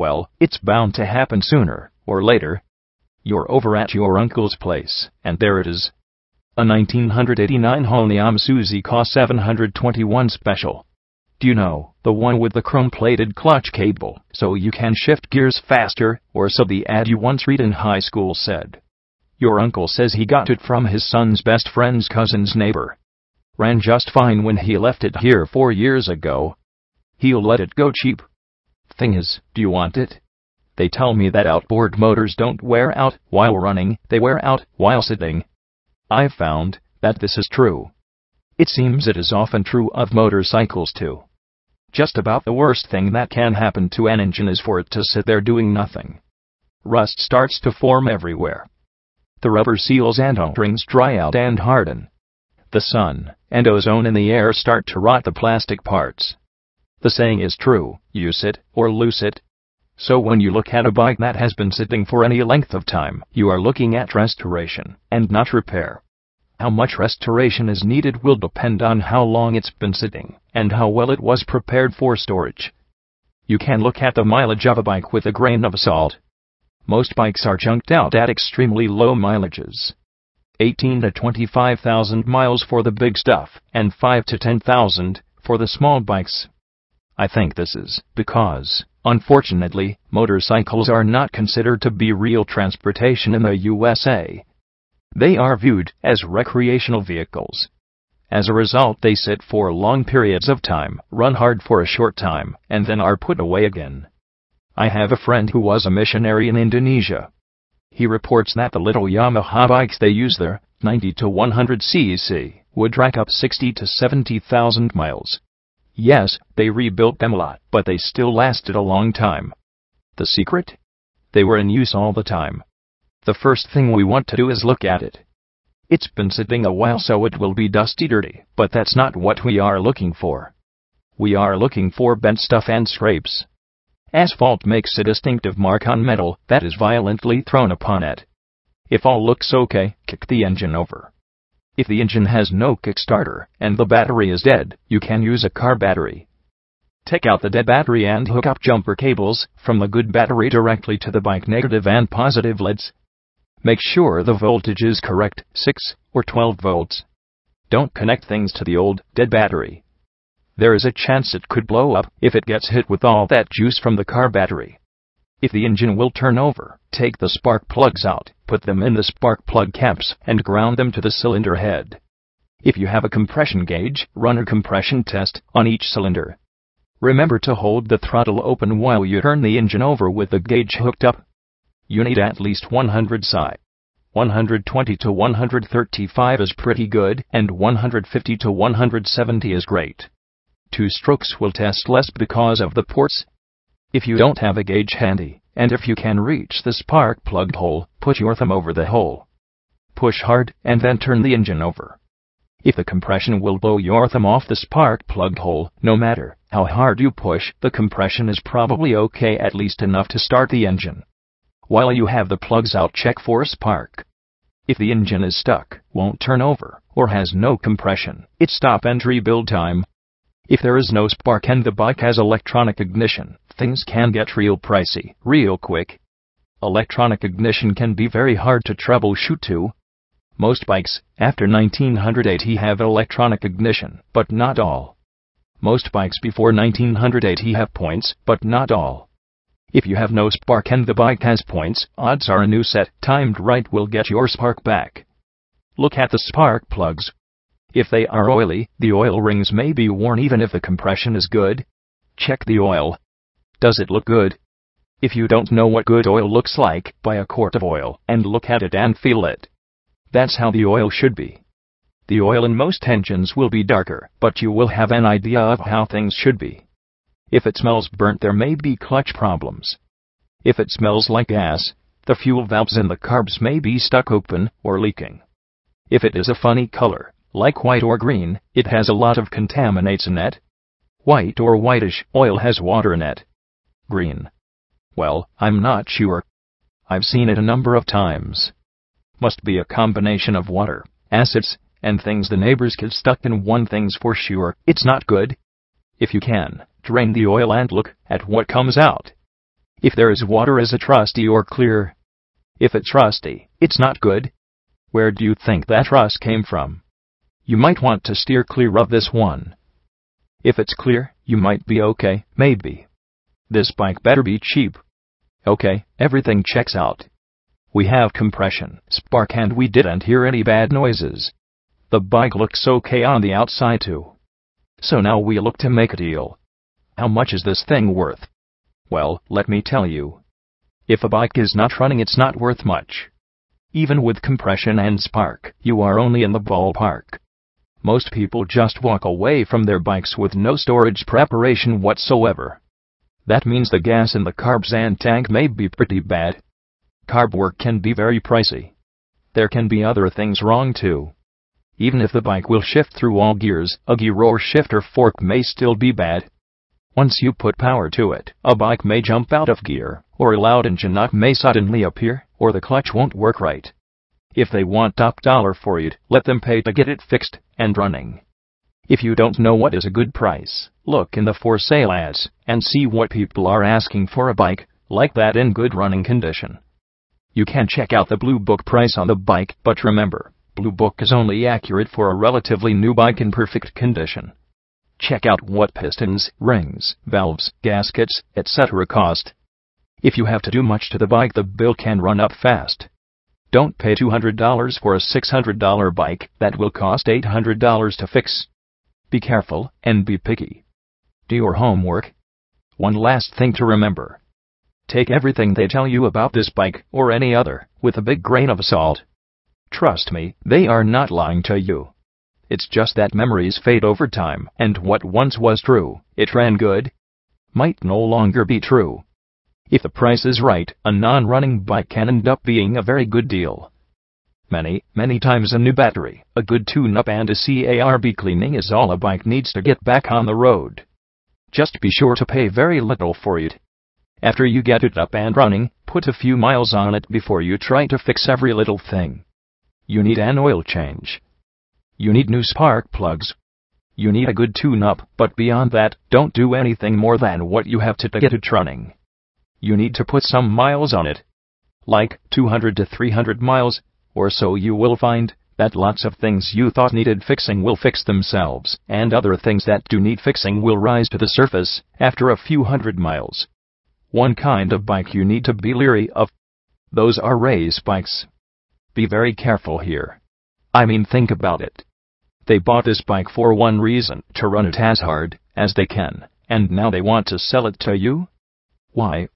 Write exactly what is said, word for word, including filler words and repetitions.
Well, it's bound to happen sooner or later. You're over at your uncle's place, and there it is. A nineteen eighty-nine Honda Isuzu K seven twenty-one Special. Do you know, the one with the chrome-plated clutch cable, so you can shift gears faster, or so the ad you once read in high school said. Your uncle says he got it from his son's best friend's cousin's neighbor. Ran just fine when he left it here four years ago. He'll let it go cheap. Thing is, do you want it? They tell me that outboard motors don't wear out while running, they wear out while sitting. I've found that this is true. It seems it is often true of motorcycles too. Just about the worst thing that can happen to an engine is for it to sit there doing nothing. Rust starts to form everywhere. The rubber seals and O-rings dry out and harden. The sun and ozone in the air start to rot the plastic parts. The saying is true, use it or lose it. So when you look at a bike that has been sitting for any length of time, you are looking at restoration and not repair. How much restoration is needed will depend on how long it's been sitting and how well it was prepared for storage. You can look at the mileage of a bike with a grain of salt. Most bikes are junked out at extremely low mileages. eighteen to twenty-five thousand miles for the big stuff, and five to ten thousand for the small bikes. I think this is because, unfortunately, motorcycles are not considered to be real transportation in the U S A. They are viewed as recreational vehicles. As a result, they sit for long periods of time, run hard for a short time, and then are put away again. I have a friend who was a missionary in Indonesia. He reports that the little Yamaha bikes they use there, ninety to one hundred c c, would rack up sixty to seventy thousand miles. Yes, they rebuilt them a lot, but they still lasted a long time. The secret? They were in use all the time. The first thing we want to do is look at it. It's been sitting a while, so it will be dusty dirty, but that's not what we are looking for. We are looking for bent stuff and scrapes. Asphalt makes a distinctive mark on metal that is violently thrown upon it. If all looks okay, kick the engine over. If the engine has no kickstarter and the battery is dead, you can use a car battery. Take out the dead battery and hook up jumper cables from the good battery directly to the bike negative and positive leads. Make sure the voltage is correct, six or twelve volts. Don't connect things to the old, dead battery. There is a chance it could blow up if it gets hit with all that juice from the car battery. If the engine will turn over, take the spark plugs out, put them in the spark plug caps, and ground them to the cylinder head. If you have a compression gauge, run a compression test on each cylinder. Remember to hold the throttle open while you turn the engine over with the gauge hooked up. You need at least one hundred psi. one hundred twenty to one hundred thirty-five is pretty good, and one hundred fifty to one hundred seventy is great. Two strokes will test less because of the ports. If you don't have a gauge handy, and if you can reach the spark plug hole, put your thumb over the hole. Push hard, and then turn the engine over. If the compression will blow your thumb off the spark plug hole, no matter how hard you push, the compression is probably okay, at least enough to start the engine. While you have the plugs out, check for spark. If the engine is stuck, won't turn over, or has no compression, it's stop and rebuild time. If there is no spark and the bike has electronic ignition, things can get real pricey, real quick. Electronic ignition can be very hard to troubleshoot too. Most bikes, after nineteen eighty, have electronic ignition, but not all. Most bikes before nineteen eighty have points, but not all. If you have no spark and the bike has points, odds are a new set, timed right, will get your spark back. Look at the spark plugs. If they are oily, the oil rings may be worn even if the compression is good. Check the oil. Does it look good? If you don't know what good oil looks like, buy a quart of oil and look at it and feel it. That's how the oil should be. The oil in most engines will be darker, but you will have an idea of how things should be. If it smells burnt, there may be clutch problems. If it smells like gas, the fuel valves in the carbs may be stuck open or leaking. If it is a funny color, like white or green, it has a lot of contaminants in it. White or whitish oil has water in it. Green. Well, I'm not sure. I've seen it a number of times. Must be a combination of water, acids, and things the neighbors get stuck in. One thing's for sure, it's not good. If you can, drain the oil and look at what comes out. If there is water, is it rusty or clear? If it's rusty, it's not good. Where do you think that rust came from? You might want to steer clear of this one. If it's clear, you might be okay, maybe. This bike better be cheap. Okay, everything checks out. We have compression, spark, and we didn't hear any bad noises. The bike looks okay on the outside too. So now we look to make a deal. How much is this thing worth? Well, let me tell you. If a bike is not running, it's not worth much. Even with compression and spark, you are only in the ballpark. Most people just walk away from their bikes with no storage preparation whatsoever. That means the gas in the carbs and tank may be pretty bad. Carb work can be very pricey. There can be other things wrong too. Even if the bike will shift through all gears, a gear or shifter fork may still be bad. Once you put power to it, a bike may jump out of gear, or a loud engine knock may suddenly appear, or the clutch won't work right. If they want top dollar for it, let them pay to get it fixed and running. If you don't know what is a good price, look in the for sale ads and see what people are asking for a bike like that in good running condition. You can check out the Blue Book price on the bike, but remember, Blue Book is only accurate for a relatively new bike in perfect condition. Check out what pistons, rings, valves, gaskets, et cetera cost. If you have to do much to the bike, the bill can run up fast. Don't pay two hundred dollars for a six hundred dollar bike that will cost eight hundred dollars to fix. Be careful and be picky. Do your homework. One last thing to remember. Take everything they tell you about this bike or any other with a big grain of salt. Trust me, they are not lying to you. It's just that memories fade over time, and what once was true, it ran good, might no longer be true. If the price is right, a non-running bike can end up being a very good deal. Many, many times a new battery, a good tune-up, and a carb cleaning is all a bike needs to get back on the road. Just be sure to pay very little for it. After you get it up and running, put a few miles on it before you try to fix every little thing. You need an oil change. You need new spark plugs. You need a good tune-up, but beyond that, don't do anything more than what you have to, to get it running. You need to put some miles on it. Like two hundred to three hundred miles, or so. You will find that lots of things you thought needed fixing will fix themselves, and other things that do need fixing will rise to the surface after a few hundred miles. One kind of bike you need to be leery of. Those are race bikes. Be very careful here. I mean, think about it. They bought this bike for one reason, to run it as hard as they can, and now they want to sell it to you? Why?